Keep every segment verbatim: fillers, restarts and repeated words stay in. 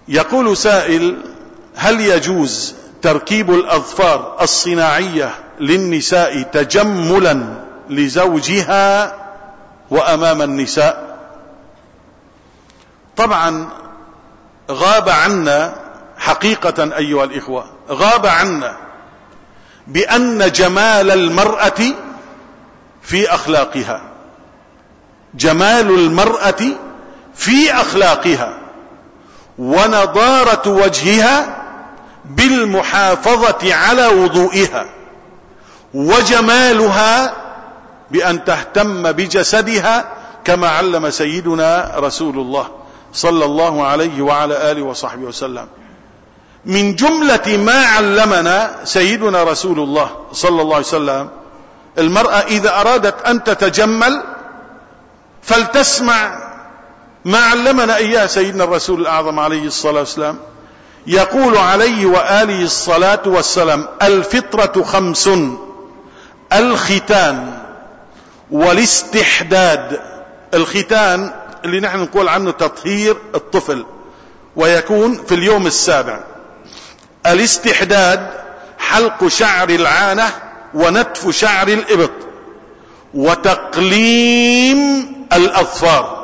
يقول سائل: هل يجوز تركيب الأظفار الصناعية للنساء تجملا لزوجها وأمام النساء؟ طبعا غاب عنا حقيقة أيها الإخوة، غاب عنا بأن جمال المرأة في أخلاقها، جمال المرأة في أخلاقها ونضارة وجهها بالمحافظة على وضوئها، وجمالها بأن تهتم بجسدها كما علم سيدنا رسول الله صلى الله عليه وعلى آله وصحبه وسلم. من جملة ما علمنا سيدنا رسول الله صلى الله عليه وسلم: المرأة إذا أرادت أن تتجمل فلتسمع ما علمنا إياه سيدنا الرسول الأعظم عليه الصلاة والسلام. يقول عليه وآله الصلاة والسلام: الفطرة خمس: الختان والاستحداد. الختان اللي نحن نقول عنه تطهير الطفل، ويكون في اليوم السابع. الاستحداد حلق شعر العانة ونتف شعر الإبط، وتقليم الأظفار.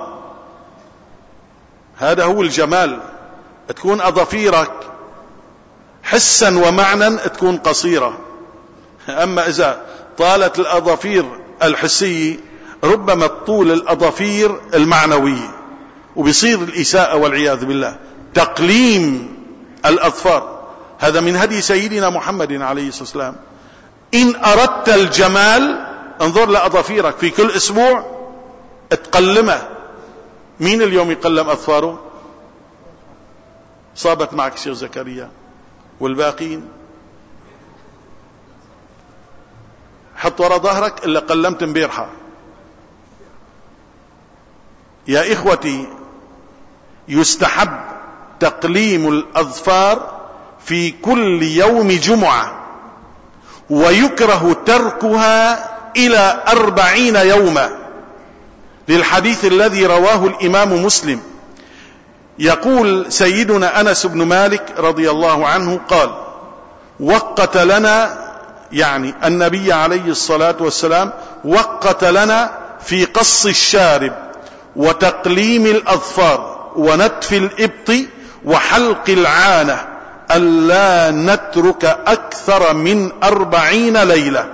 هذا هو الجمال، تكون أظافيرك حسا ومعنى تكون قصيرة. أما إذا طالت الأظافير الحسية ربما طول الأظافير المعنوية وبيصير الإساءة والعياذ بالله. تقليم الأظفار هذا من هدي سيدنا محمد عليه الصلاة والسلام. إن أردت الجمال انظر لأظافيرك في كل أسبوع تقلمه. مين اليوم يقلم أظفاره؟ صابت معك شيخ زكريا والباقين. حط وراء ظهرك إلا قلمت مبيرحة. يا إخوتي، يستحب تقليم الأظفار في كل يوم جمعة، ويكره تركها إلى أربعين يوما، للحديث الذي رواه الإمام مسلم. يقول سيدنا أنس بن مالك رضي الله عنه قال: وقت لنا، يعني النبي عليه الصلاة والسلام وقت لنا في قص الشارب وتقليم الأظفار ونتف الإبط وحلق العانة ألا نترك أكثر من أربعين ليلة.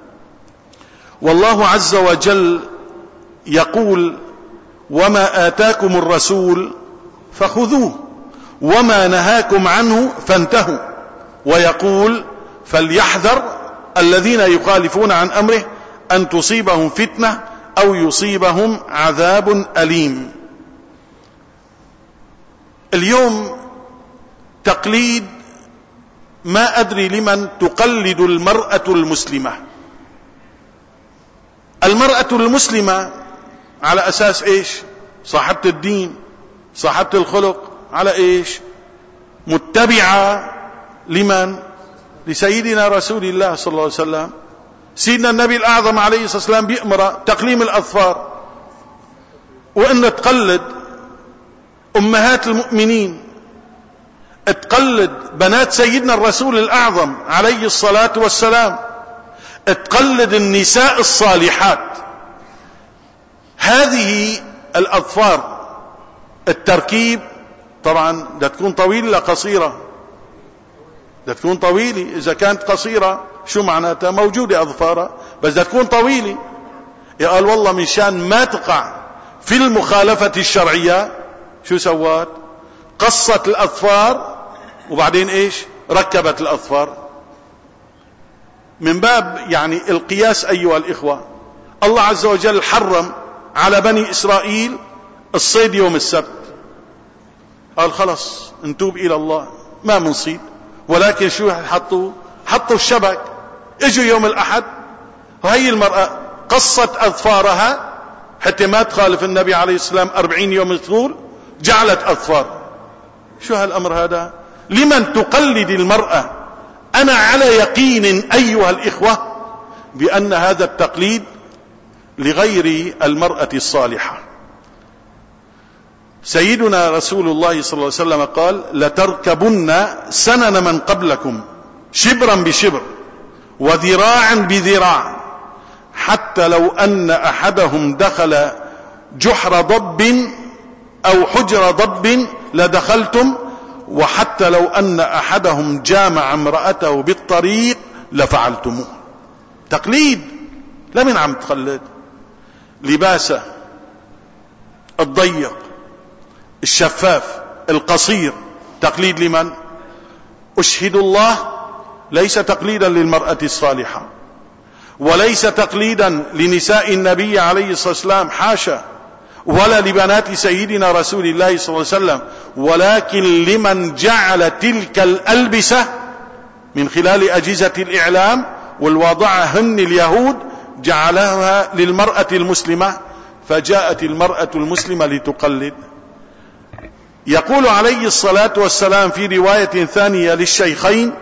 والله عز وجل يقول: وما آتاكم الرسول فخذوه وما نهاكم عنه فانتهوا. ويقول: فليحذر الذين يخالفون عن أمره أن تصيبهم فتنة أو يصيبهم عذاب أليم. اليوم تقليد، ما أدري لمن تقلد المرأة المسلمة. المرأة المسلمة على أساس إيش؟ صاحبة الدين، صاحبة الخلق، على إيش؟ متبعة لمن؟ لسيدنا رسول الله صلى الله عليه وسلم. سيدنا النبي الأعظم عليه الصلاة والسلام بيأمر تقليم الأظفار، وإن تقلد أمهات المؤمنين، تقلد بنات سيدنا الرسول الأعظم عليه الصلاة والسلام، تقلد النساء الصالحات. هذه الأظفار التركيب طبعا ده تكون طويلة لا قصيرة؟ ده تكون طويلة. إذا كانت قصيرة شو معناتها؟ موجودة أظفارها بس ده تكون طويلة. يقال والله مشان ما تقع في المخالفة الشرعية شو سوات؟ قصت الأظفار وبعدين إيش؟ ركبت الأظفار. من باب يعني القياس أيها الإخوة، الله عز وجل حرم على بني إسرائيل الصيد يوم السبت، قال خلص نتوب إلى الله ما منصيد، ولكن شو حطوا؟ حطوا الشبك. اجوا يوم الأحد وهي المرأة قصت أظفارها حتى ما تخالف النبي عليه السلام أربعين يوم الطول، جعلت أظفار. شو هالأمر هذا؟ لمن تقلد المرأة؟ أنا على يقين أيها الإخوة بأن هذا التقليد لغير المرأة الصالحة. سيدنا رسول الله صلى الله عليه وسلم قال: لتركبن سنن من قبلكم شبرا بشبر وذراعا بذراع، حتى لو أن أحدهم دخل جحر ضب أو حجر ضب لدخلتم، وحتى لو أن أحدهم جامع امرأته بالطريق لفعلتموه. تقليد. لمن عم تقلد؟ لباسه الضيق الشفاف القصير تقليد لمن؟ أشهد الله ليس تقليدا للمرأة الصالحة، وليس تقليدا لنساء النبي عليه الصلاة والسلام، حاشا، ولا لبنات سيدنا رسول الله صلى الله عليه وسلم، ولكن لمن جعل تلك الألبسة من خلال أجهزة الإعلام والواضعهن اليهود جعلها للمرأة المسلمة، فجاءت المرأة المسلمة لتقلد. يقول عليه الصلاة والسلام في رواية ثانية للشيخين: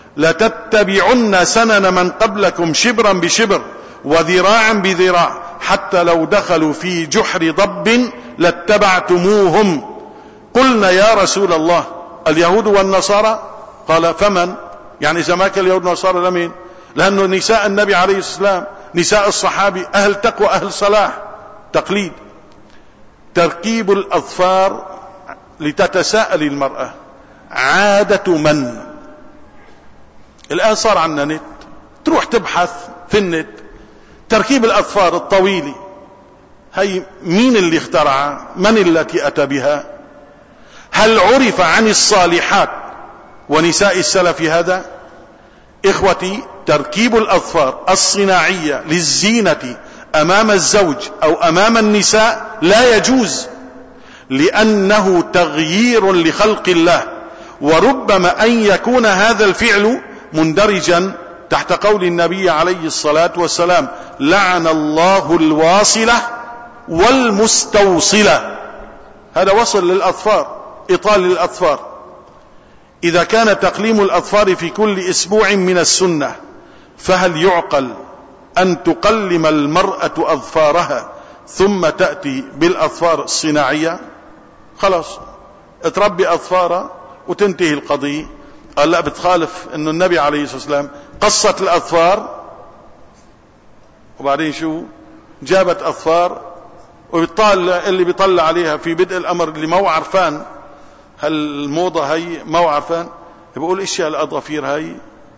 لتتبعن سنن من قبلكم شبرا بشبر وذراعا بذراع، حتى لو دخلوا في جحر ضب لاتبعتموهم. قلنا: يا رسول الله، اليهود والنصارى؟ قال: فمن؟ يعني إذا ما كان اليهود والنصارى لمين؟ لأنه نساء النبي عليه السلام، نساء الصحابي، أهل تقوى أهل صلاح. تقليد. تركيب الأظفار لتتساءل المرأة: عادة من؟ الآن صار عندنا نت، تروح تبحث في النت تركيب الأظفار الطويلة، هي مين اللي اخترعها؟ من التي أتى بها؟ هل عرف عن الصالحات ونساء السلف هذا؟ إخوتي، تركيب الأظفار الصناعية للزينة أمام الزوج أو أمام النساء لا يجوز، لأنه تغيير لخلق الله، وربما أن يكون هذا الفعل مندرجا تحت قول النبي عليه الصلاة والسلام: لعن الله الواصلة والمستوصلة. هذا وصل للأظفار، إطال للأظفار. إذا كان تقليم الأظفار في كل أسبوع من السنة، فهل يعقل أن تقلم المرأة أظفارها ثم تأتي بالأظفار الصناعية؟ خلاص تربي أظفارها وتنتهي القضية. قال: لا، بتخالف أنه النبي عليه الصلاة والسلام قصت الأظفار وبعدين شو جابت أظفار، وبيطلع اللي بيطلع عليها في بدء الأمر اللي ما هو عرفان هالموضة هي، ما هو عرفان، بيقول إيش الأظافير هاي.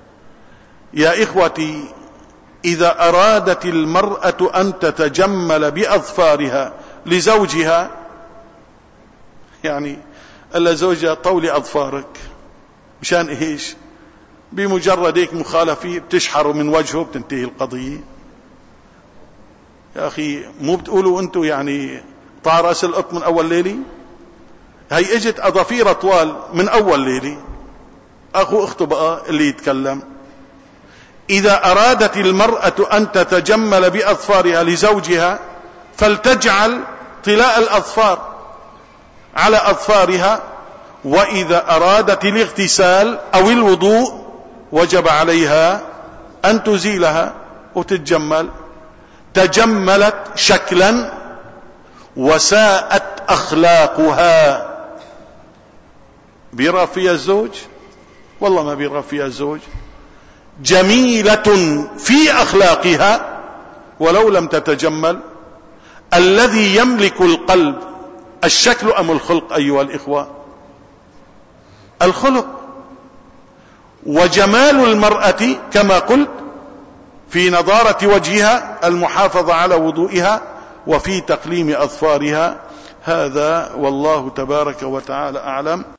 يا إخوتي، إذا أرادت المرأة أن تتجمل بأظفارها لزوجها، يعني ألا زوجها طولي أظفارك، مشان إيش؟ بمجرد هيك مخالفة بتشحروا من وجهه بتنتهي القضية. يا أخي، مو بتقولوا أنتوا يعني طار رأس القط من أول ليلة؟ هي اجت أظافير طوال من أول ليلة. أخو أخته بقى اللي يتكلم. إذا أرادت المرأة أن تتجمل بأظفارها لزوجها فلتجعل طلاء الأظفار على أظفارها، وإذا أرادت الاغتسال أو الوضوء وجب عليها أن تزيلها وتتجمل. تجملت شكلا وساءت أخلاقها. بيرغب فيها الزوج؟ والله ما بيرغب فيها الزوج. جميلة في أخلاقها ولو لم تتجمل. الذي يملك القلب الشكل أم الخلق أيها الإخوة؟ الخلق. وجمال المرأة كما قلت في نضارة وجهها، المحافظة على وضوئها، وفي تقليم أظفارها. هذا والله تبارك وتعالى أعلم.